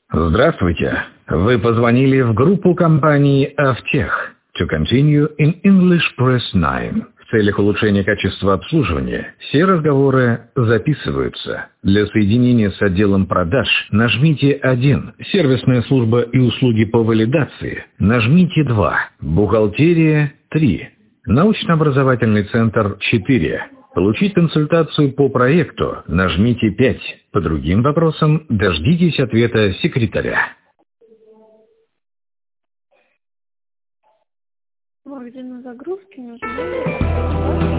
Здравствуйте. Вы позвонили в группу компании «Автех». To continue in English, press 9. В целях улучшения качества обслуживания все разговоры записываются. Для соединения с отделом продаж нажмите 1. Сервисная служба и услуги по валидации нажмите 2. Бухгалтерия 3. Научно-образовательный центр 4. Получить консультацию по проекту нажмите 5. По другим вопросам дождитесь ответа секретаря. Где на загрузке нажимаете.